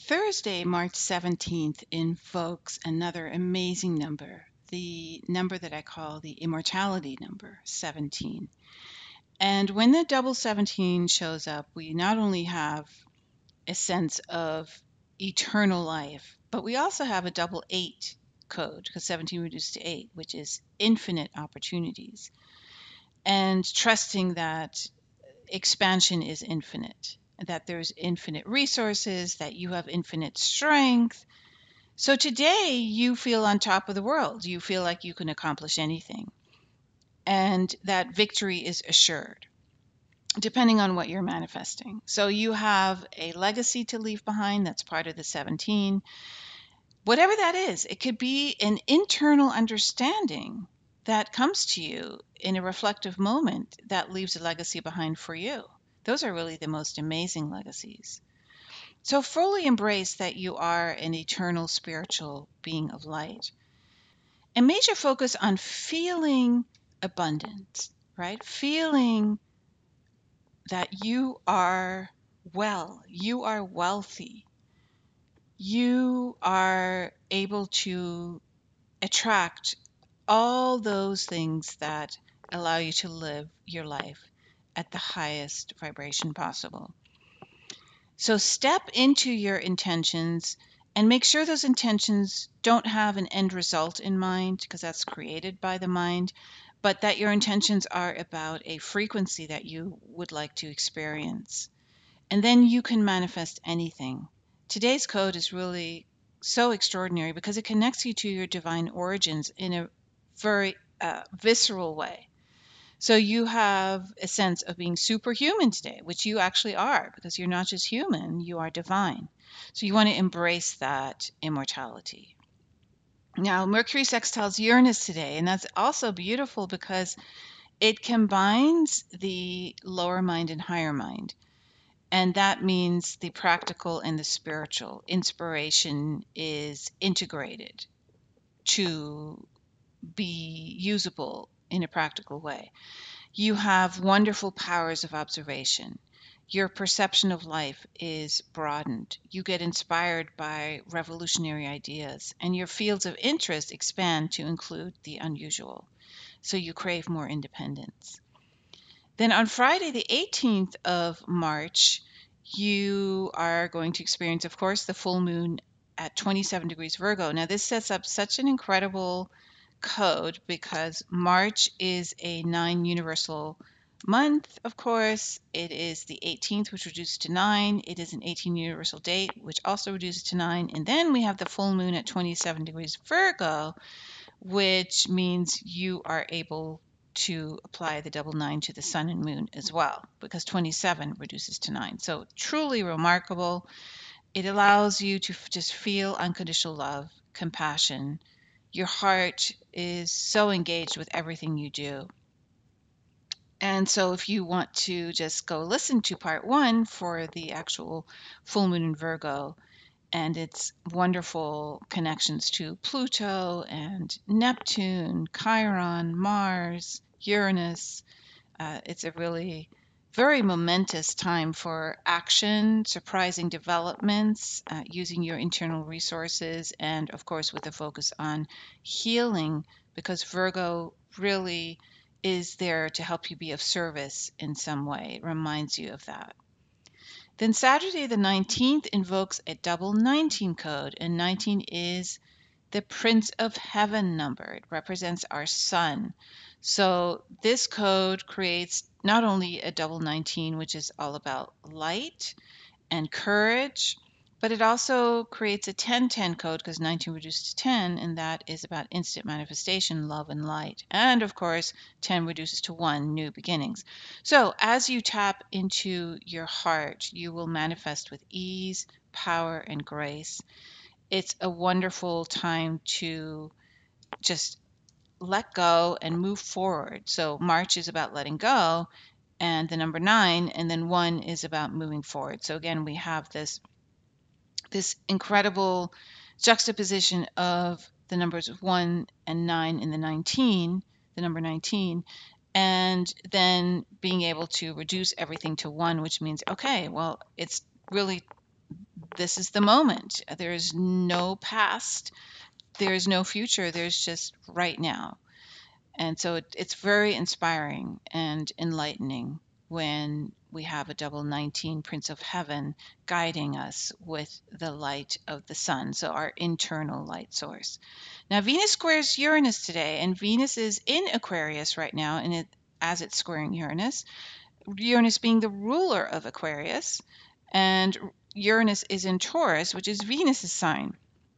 Thursday, March 17th, invokes another amazing number, the number that I call the immortality number, 17. And when the double 17 shows up, we not only have a sense of eternal life, but we also have a double 8 code, because 17 reduced to 8, which is infinite opportunities, and trusting that expansion is infinite, that there's infinite resources, that you have infinite strength. So today you feel on top of the world. You feel like you can accomplish anything, and that victory is assured, depending on what you're manifesting. So you have a legacy to leave behind that's part of the 17. Whatever that is, it could be an internal understanding that comes to you in a reflective moment that leaves a legacy behind for you. Those are really the most amazing legacies. So fully embrace that you are an eternal spiritual being of light. And major focus on feeling abundant, right? Feeling that you are well, you are wealthy, you are able to attract all those things that allow you to live your life at the highest vibration possible. So step into your intentions and make sure those intentions don't have an end result in mind, because that's created by the mind, but that your intentions are about a frequency that you would like to experience. And then you can manifest anything. Today's code is really so extraordinary because it connects you to your divine origins in a very visceral way. So you have a sense of being superhuman today, which you actually are, because you're not just human, you are divine. So you want to embrace that immortality. Now, Mercury sextiles Uranus today, and that's also beautiful because it combines the lower mind and higher mind. And that means the practical and the spiritual. Inspiration is integrated to be usable in a practical way. You have wonderful powers of observation. Your perception of life is broadened. You get inspired by revolutionary ideas, and your fields of interest expand to include the unusual. So you crave more independence. Then on Friday, the 18th of March, you are going to experience, of course, the full moon at 27 degrees Virgo. Now, this sets up such an incredible code because March is a 9 universal month, of course. It is the 18th, which reduces to 9. It is an 18 universal date, which also reduces to 9. And then we have the full moon at 27 degrees Virgo, which means you are able to apply the double 9 to the sun and moon as well, because 27 reduces to 9. So truly remarkable. It allows you to just feel unconditional love, compassion. Your heart is so engaged with everything you do. And so if you want to just go listen to part 1 for the actual full moon in Virgo, and its wonderful connections to Pluto and Neptune, Chiron, Mars, Uranus. It's a really very momentous time for action, surprising developments, using your internal resources, and of course, with a focus on healing, because Virgo really is there to help you be of service in some way. It reminds you of that. Then Saturday the 19th invokes a double 19 code, and 19 is the Prince of Heaven number. It represents our sun. So this code creates not only a double 19, which is all about light and courage, but it also creates a 1010 code because 19 reduces to 10, and that is about instant manifestation, love, and light. And of course, 10 reduces to 1, new beginnings. So as you tap into your heart, you will manifest with ease, power, and grace. It's a wonderful time to just let go and move forward. So March is about letting go, and the number 9, and then 1 is about moving forward. So again, we have this incredible juxtaposition of the numbers 1 and 9 in the 19, the number 19, and then being able to reduce everything to 1, which means, okay, well, it's really this is the moment. There's no past, there's no future, there's just right now. And so it's very inspiring and enlightening when we have a double 19 Prince of Heaven guiding us with the light of the sun, so our internal light source. Now, Venus squares Uranus today, and Venus is in Aquarius right now, and as it's squaring Uranus, Uranus being the ruler of Aquarius, and Uranus is in Taurus, which is Venus's sign.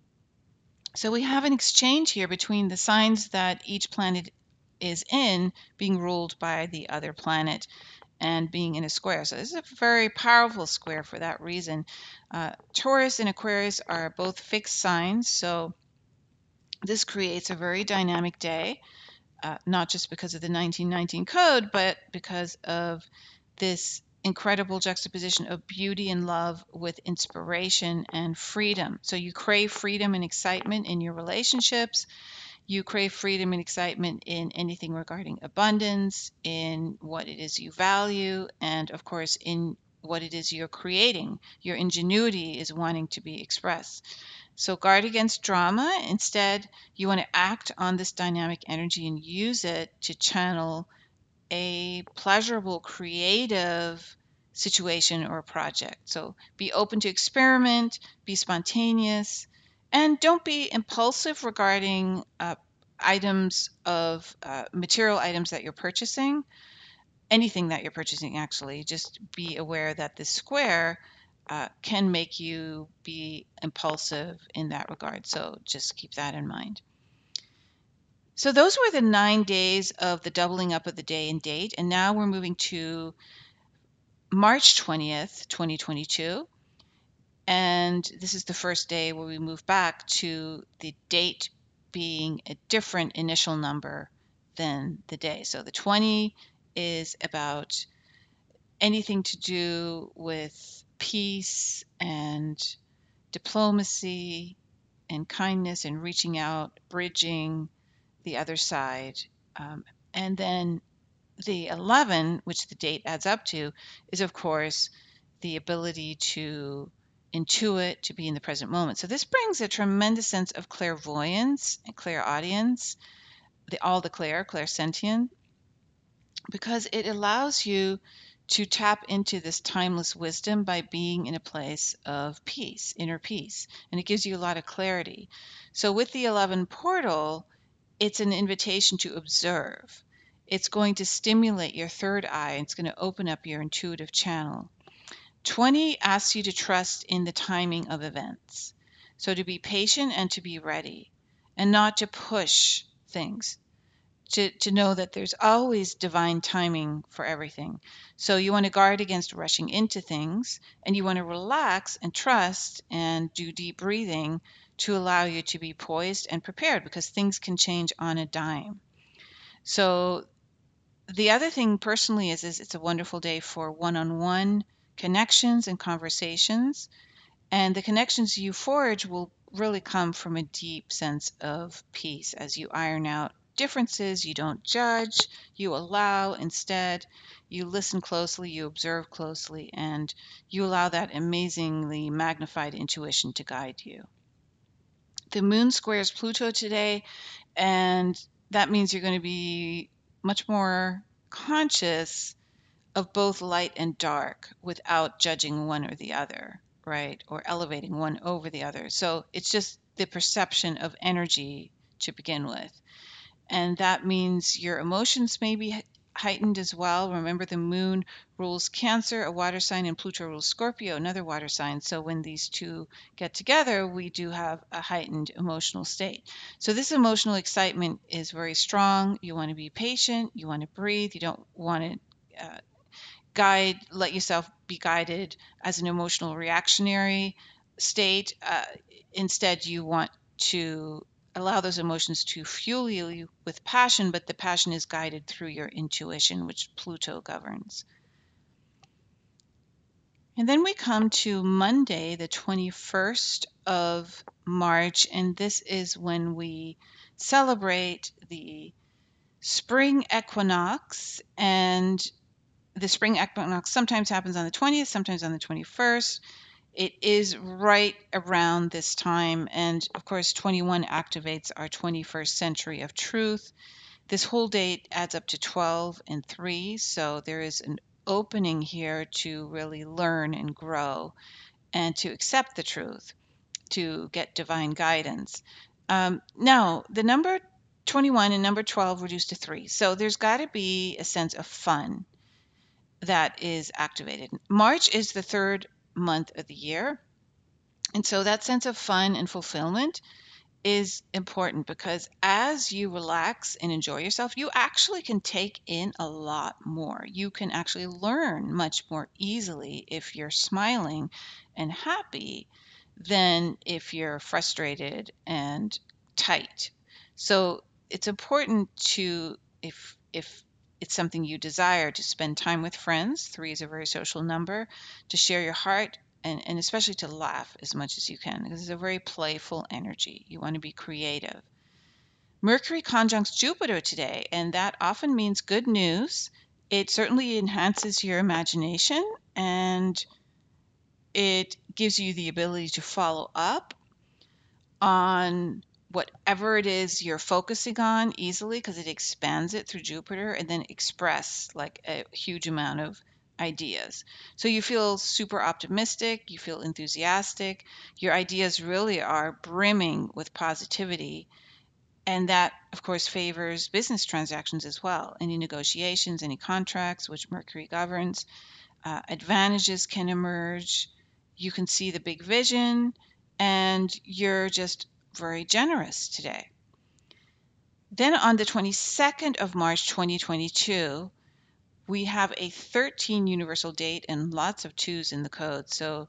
So we have an exchange here between the signs that each planet is in being ruled by the other planet and being in a square. So this is a very powerful square for that reason. Taurus and Aquarius are both fixed signs, so this creates a very dynamic day, not just because of the 1919 code, but because of this incredible juxtaposition of beauty and love with inspiration and freedom. So you crave freedom and excitement in your relationships. You crave freedom and excitement in anything regarding abundance, in what it is you value, and of course, in what it is you're creating. Your ingenuity is wanting to be expressed. So guard against drama. Instead, you want to act on this dynamic energy and use it to channel a pleasurable, creative situation or project. So be open to experiment, be spontaneous, and don't be impulsive regarding items of material items that you're purchasing. Anything that you're purchasing, actually, just be aware that this square can make you be impulsive in that regard. So just keep that in mind. So those were the 9 days of the doubling up of the day and date. And now we're moving to March 20th, 2022. And this is the first day where we move back to the date being a different initial number than the day. So the 20 is about anything to do with peace and diplomacy and kindness and reaching out, bridging the other side. And then the 11, which the date adds up to, is of course the ability to intuit, to be in the present moment. So this brings a tremendous sense of clairvoyance and clairaudience, all the clairsentient, because it allows you to tap into this timeless wisdom by being in a place of peace, inner peace, and it gives you a lot of clarity. So with the 11 portal, it's an invitation to observe. It's going to stimulate your third eye. It's going to open up your intuitive channel. 20 asks you to trust in the timing of events. So to be patient and to be ready, and not to push things. To know that there's always divine timing for everything. So you want to guard against rushing into things, and you want to relax and trust and do deep breathing to allow you to be poised and prepared, because things can change on a dime. So the other thing personally is it's a wonderful day for one-on-one connections and conversations. And the connections you forge will really come from a deep sense of peace as you iron out differences. You don't judge, you allow. Instead, you listen closely, you observe closely, and you allow that amazingly magnified intuition to guide you. The moon squares Pluto today, and that means you're going to be much more conscious of both light and dark without judging one or the other, right? Or elevating one over the other. So it's just the perception of energy to begin with. And that means your emotions may be heightened as well. Remember, the moon rules Cancer, a water sign, and Pluto rules Scorpio, another water sign. So when these two get together, we do have a heightened emotional state. So this emotional excitement is very strong. You want to be patient. You want to breathe. You don't want to let yourself be guided as an emotional reactionary state. Instead, you want to allow those emotions to fuel you with passion, but the passion is guided through your intuition, which Pluto governs. And then we come to Monday, the 21st of March, and this is when we celebrate the spring equinox. And the spring equinox sometimes happens on the 20th, sometimes on the 21st. It is right around this time. And of course, 21 activates our 21st century of truth. This whole date adds up to 12 and 3. So there is an opening here to really learn and grow and to accept the truth, to get divine guidance. Now, the number 21 and number 12 reduced to 3. So there's got to be a sense of fun that is activated. March is the third month of the year. And so that sense of fun and fulfillment is important because as you relax and enjoy yourself, you actually can take in a lot more. You can actually learn much more easily if you're smiling and happy than if you're frustrated and tight. So it's important to, if it's something you desire, to spend time with friends. 3 is a very social number, to share your heart, and especially to laugh as much as you can because it's a very playful energy. You want to be creative. Mercury conjuncts Jupiter today, and that often means good news. It certainly enhances your imagination and it gives you the ability to follow up on whatever it is you're focusing on easily because it expands it through Jupiter and then express like a huge amount of ideas. So you feel super optimistic, you feel enthusiastic, your ideas really are brimming with positivity. And that, of course, favors business transactions as well. Any negotiations, any contracts, which Mercury governs, advantages can emerge. You can see the big vision, and you're just very generous today. Then on the 22nd of March 2022, we have a 13 universal date and lots of twos in the code. So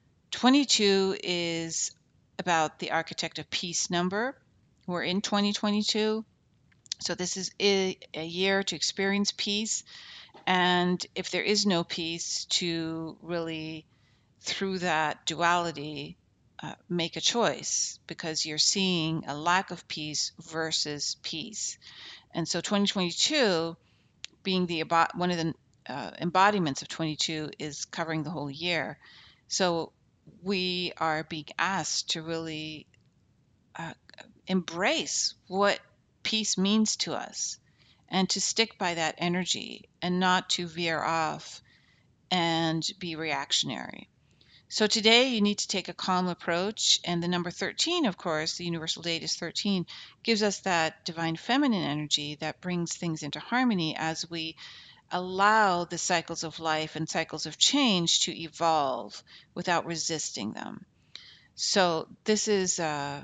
22 is about the architect of peace number. We're in 2022. So this is a year to experience peace. And if there is no peace, to really, through that duality, make a choice because you're seeing a lack of peace versus peace. And so 2022, being one of the embodiments of 22, is covering the whole year. So we are being asked to really uh, embrace what peace means to us and to stick by that energy and not to veer off and be reactionary. So today you need to take a calm approach. And the number 13, of course, the universal date is 13, gives us that divine feminine energy that brings things into harmony as we allow the cycles of life and cycles of change to evolve without resisting them. So this is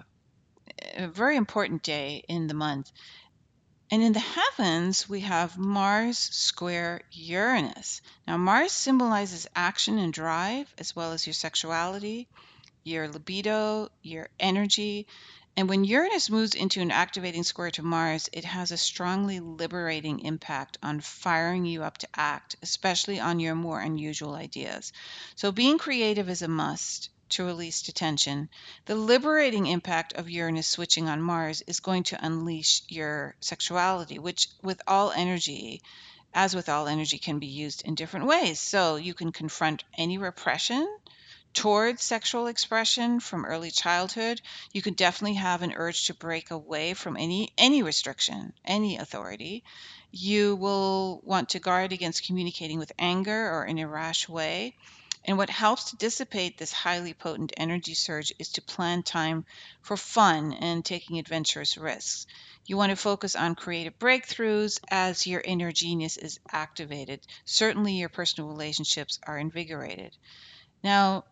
a very important day in the month. And in the heavens, we have Mars square Uranus. Now, Mars symbolizes action and drive, as well as your sexuality, your libido, your energy. And when Uranus moves into an activating square to Mars, it has a strongly liberating impact on firing you up to act, especially on your more unusual ideas. So being creative is a must to release tension. The liberating impact of Uranus switching on Mars is going to unleash your sexuality, which with all energy, as with all energy, can be used in different ways. So you can confront any repression towards sexual expression from early childhood. You could definitely have an urge to break away from any restriction, any authority. You will want to guard against communicating with anger or in a rash way. And what helps to dissipate this highly potent energy surge is to plan time for fun and taking adventurous risks. You want to focus on creative breakthroughs as your inner genius is activated. Certainly, your personal relationships are invigorated. Now,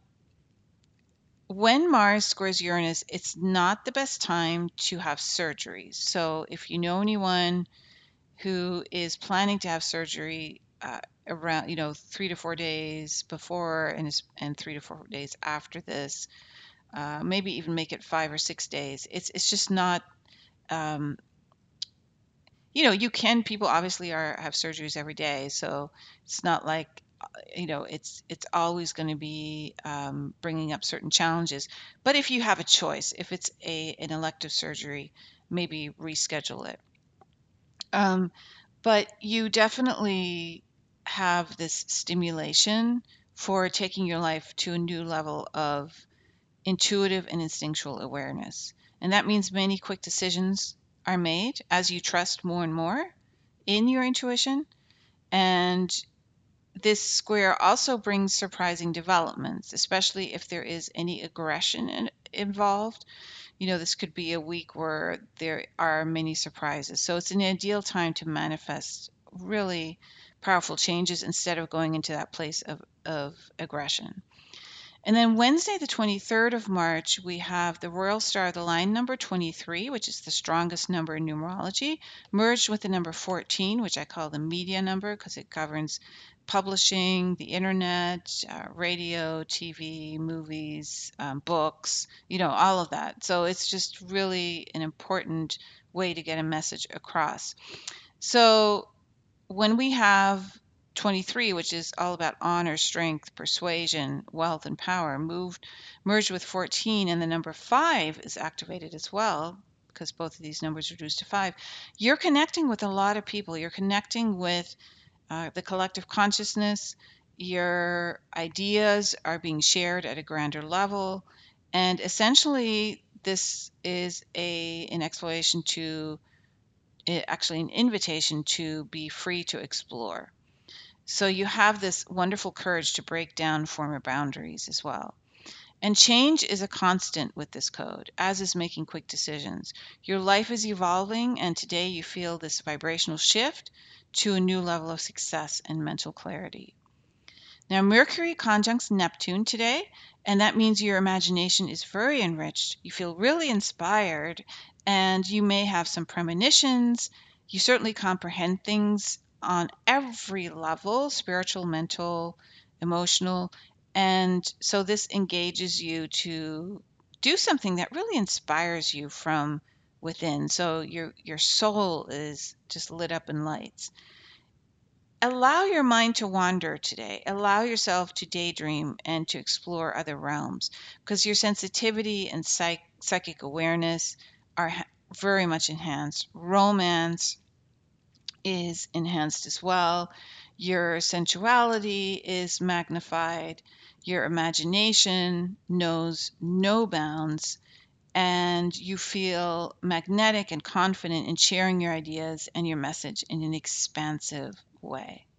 when Mars squares Uranus, it's not the best time to have surgeries. So if you know anyone who is planning to have surgery around, 3 to 4 days before and 3 to 4 days after this, maybe even make it 5 or 6 days. It's just not. Um, you can. People obviously have surgeries every day, so it's not like it's always going to be bringing up certain challenges. But if you have a choice, if it's an elective surgery, maybe reschedule it. But you definitely have this stimulation for taking your life to a new level of intuitive and instinctual awareness. And that means many quick decisions are made as you trust more and more in your intuition. And this square also brings surprising developments, especially if there is any aggression involved. This could be a week where there are many surprises. So it's an ideal time to manifest really powerful changes instead of going into that place of aggression. And then Wednesday, the 23rd of March, we have the Royal Star of the Line number 23, which is the strongest number in numerology, merged with the number 14, which I call the media number because it governs publishing, the internet, radio, TV, movies, books, all of that. So it's just really an important way to get a message across. So when we have 23, which is all about honor, strength, persuasion, wealth, and power, merged with 14, and the number 5 is activated as well, because both of these numbers reduce to 5, you're connecting with a lot of people. You're connecting with the collective consciousness. Your ideas are being shared at a grander level. And essentially, this is an exploration to actually an invitation to be free to explore. So you have this wonderful courage to break down former boundaries as well. And change is a constant with this code, as is making quick decisions. Your life is evolving, and today you feel this vibrational shift to a new level of success and mental clarity. Now, Mercury conjuncts Neptune today, and that means your imagination is very enriched. You feel really inspired, and you may have some premonitions. You certainly comprehend things on every level: spiritual, mental, emotional. And so this engages you to do something that really inspires you from within. So your soul is just lit up in lights. Allow your mind to wander today. Allow yourself to daydream and to explore other realms, because your sensitivity and psychic awareness are very much enhanced. Romance is enhanced as well. Your sensuality is magnified. Your imagination knows no bounds, and you feel magnetic and confident in sharing your ideas and your message in an expansive way.